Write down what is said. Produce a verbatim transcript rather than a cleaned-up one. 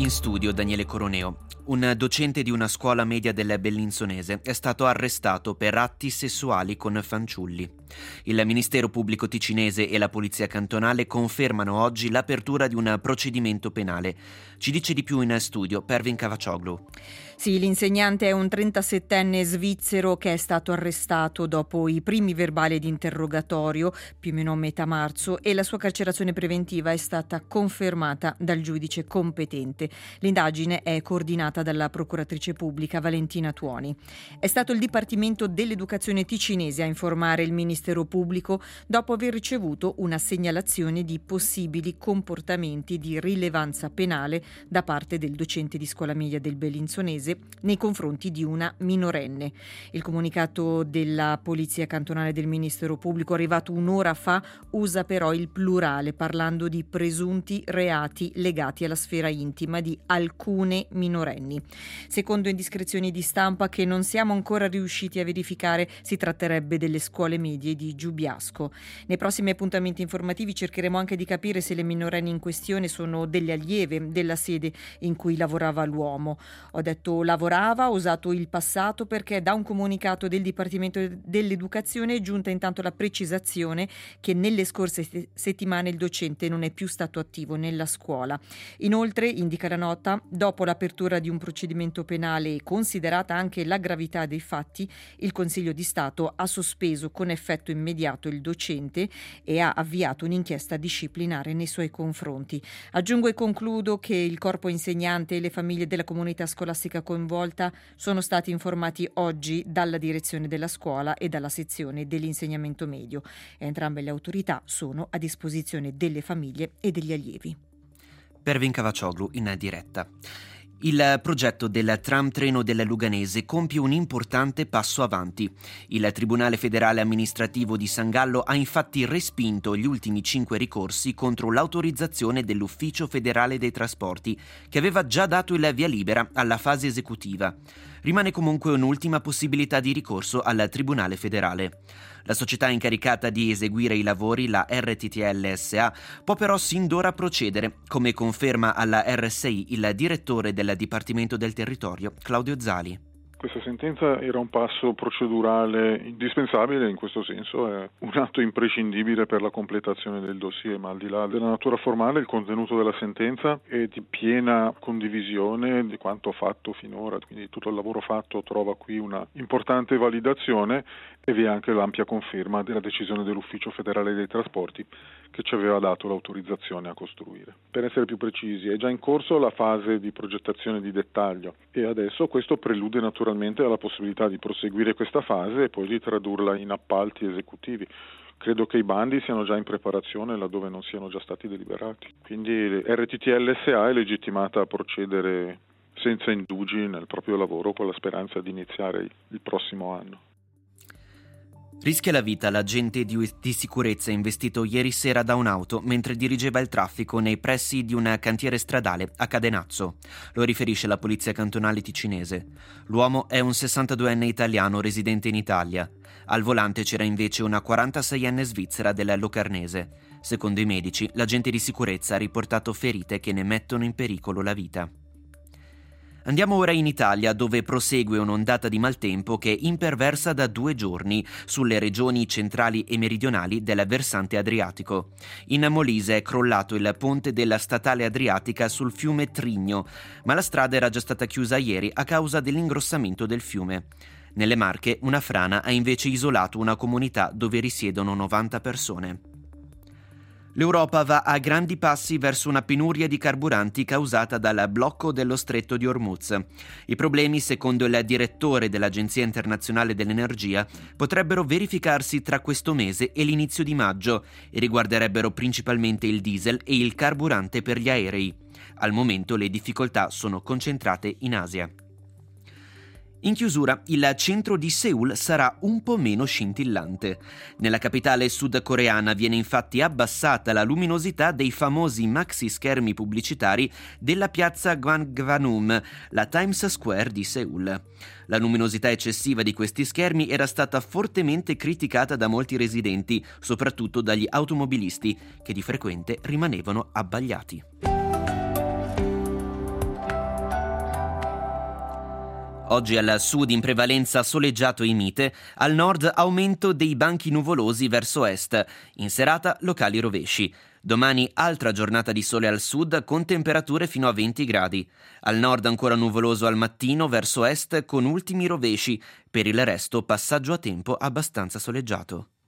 In studio Daniele Coroneo. Un docente di una scuola media del Bellinzonese è stato arrestato per atti sessuali con fanciulli. Il Ministero Pubblico Ticinese e la Polizia Cantonale confermano oggi l'apertura di un procedimento penale. Ci dice di più in studio Pervin Cavacioglu. Sì, l'insegnante è un trentasettenne svizzero che è stato arrestato dopo i primi verbali di interrogatorio, più o meno a metà marzo, e la sua carcerazione preventiva è stata confermata dal giudice competente. L'indagine è coordinata dalla procuratrice pubblica Valentina Tuoni. È stato il Dipartimento dell'Educazione ticinese a informare il Ministero Pubblico dopo aver ricevuto una segnalazione di possibili comportamenti di rilevanza penale da parte del docente di scuola media del Bellinzonese nei confronti di una minorenne. Il comunicato della Polizia Cantonale del Ministero Pubblico, arrivato un'ora fa, usa però il plurale, parlando di presunti reati legati alla sfera intima di alcune minorenni. Secondo indiscrezioni di stampa che non siamo ancora riusciti a verificare, si tratterebbe delle scuole medie di Giubiasco. Nei prossimi appuntamenti informativi cercheremo anche di capire se le minorenni in questione sono delle allieve della sede in cui lavorava l'uomo. Ho detto lavorava, ho usato il passato perché da un comunicato del Dipartimento dell'Educazione è giunta intanto la precisazione che nelle scorse settimane il docente non è più stato attivo nella scuola. Inoltre, indica la nota, dopo l'apertura di un procedimento penale e considerata anche la gravità dei fatti, il Consiglio di Stato ha sospeso con effetto immediato il docente e ha avviato un'inchiesta disciplinare nei suoi confronti. Aggiungo e concludo che il corpo insegnante e le famiglie della comunità scolastica coinvolta sono stati informati oggi dalla direzione della scuola e dalla sezione dell'insegnamento medio. Entrambe le autorità sono a disposizione delle famiglie e degli allievi. Pervin Cavacioglu in diretta. Il progetto del tram treno del Luganese compie un importante passo avanti. Il Tribunale Federale Amministrativo di San Gallo ha infatti respinto gli ultimi cinque ricorsi contro l'autorizzazione dell'Ufficio Federale dei Trasporti, che aveva già dato il via libera alla fase esecutiva. Rimane comunque un'ultima possibilità di ricorso al Tribunale Federale. La società incaricata di eseguire i lavori, la R T T L S A, può però sin d'ora procedere, come conferma alla R S I il direttore del Dipartimento del Territorio, Claudio Zali. Questa sentenza era un passo procedurale indispensabile, in questo senso è un atto imprescindibile per la completazione del dossier, ma al di là della natura formale il contenuto della sentenza è di piena condivisione di quanto fatto finora, quindi tutto il lavoro fatto trova qui una importante validazione e vi è anche l'ampia conferma della decisione dell'Ufficio Federale dei Trasporti che ci aveva dato l'autorizzazione a costruire. Per essere più precisi, è già in corso la fase di progettazione di dettaglio e adesso questo prelude naturalmente alla possibilità di proseguire questa fase e poi di tradurla in appalti esecutivi. Credo che i bandi siano già in preparazione laddove non siano già stati deliberati. Quindi R T T L S A è legittimata a procedere senza indugi nel proprio lavoro con la speranza di iniziare il prossimo anno. Rischia la vita l'agente di, di sicurezza investito ieri sera da un'auto mentre dirigeva il traffico nei pressi di un cantiere stradale a Cadenazzo. Lo riferisce la Polizia Cantonale ticinese. L'uomo è un sessantaduenne italiano residente in Italia. Al volante c'era invece una quarantaseienne svizzera del Locarnese. Secondo i medici, l'agente di sicurezza ha riportato ferite che ne mettono in pericolo la vita. Andiamo ora in Italia, dove prosegue un'ondata di maltempo che imperversa da due giorni sulle regioni centrali e meridionali del versante adriatico. In Molise è crollato il ponte della statale adriatica sul fiume Trigno, ma la strada era già stata chiusa ieri a causa dell'ingrossamento del fiume. Nelle Marche una frana ha invece isolato una comunità dove risiedono novanta persone. L'Europa va a grandi passi verso una penuria di carburanti causata dal blocco dello stretto di Hormuz. I problemi, secondo il direttore dell'Agenzia Internazionale dell'Energia, potrebbero verificarsi tra questo mese e l'inizio di maggio e riguarderebbero principalmente il diesel e il carburante per gli aerei. Al momento le difficoltà sono concentrate in Asia. In chiusura, il centro di Seul sarà un po' meno scintillante. Nella capitale sudcoreana viene infatti abbassata la luminosità dei famosi maxi schermi pubblicitari della piazza Gwanghwamun, la Times Square di Seul. La luminosità eccessiva di questi schermi era stata fortemente criticata da molti residenti, soprattutto dagli automobilisti, che di frequente rimanevano abbagliati. Oggi al sud in prevalenza soleggiato e mite, al nord aumento dei banchi nuvolosi verso est, in serata locali rovesci. Domani altra giornata di sole al sud con temperature fino a venti gradi. Al nord ancora nuvoloso al mattino verso est con ultimi rovesci. Per il resto passaggio a tempo abbastanza soleggiato.